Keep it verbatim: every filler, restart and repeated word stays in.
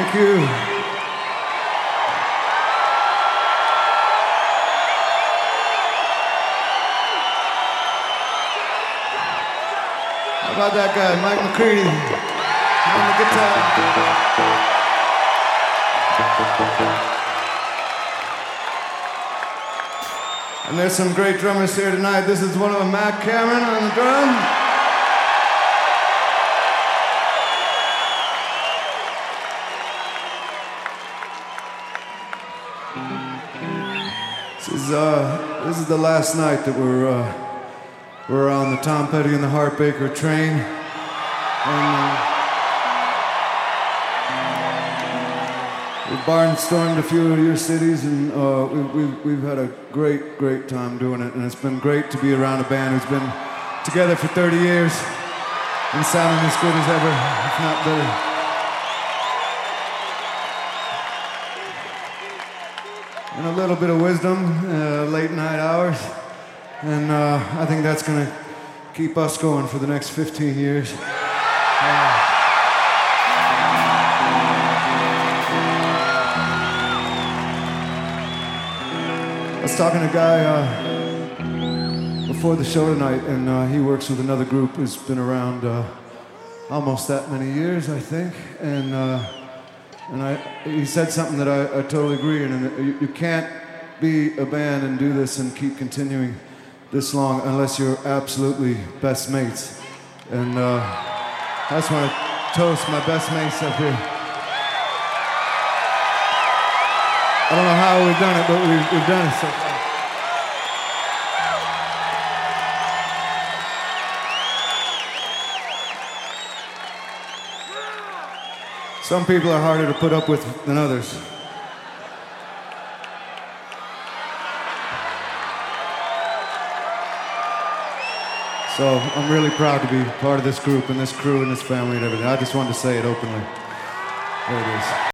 Thank you. How about that guy, Mike McCready, on the guitar? And there's some great drummers here tonight. This is one of them, Matt Cameron on the drum. This is uh, this is the last night that we're uh, we're on the Tom Petty and the Hart Baker train, and uh, we barnstormed a few of your cities, and uh, we, we've we've had a great great time doing it, and it's been great to be around a band who's been together for thirty years and sounding as good as ever, if not better. And a little bit of wisdom, uh, late night hours, and uh, I think that's going to keep us going for the next fifteen years. Uh, I was talking to a guy uh, before the show tonight, and uh, he works with another group who's been around uh, almost that many years, I think, and. Uh, And I, he said something that I, I totally agree in, and you, you can't be a band and do this and keep continuing this long unless you're absolutely best mates. And uh, I just want to toast my best mates up here. I don't know how we've done it, but we've, we've done it so far. Some people are harder to put up with than others. So I'm really proud to be part of this group and this crew and this family and everything. I just wanted to say it openly. There it is.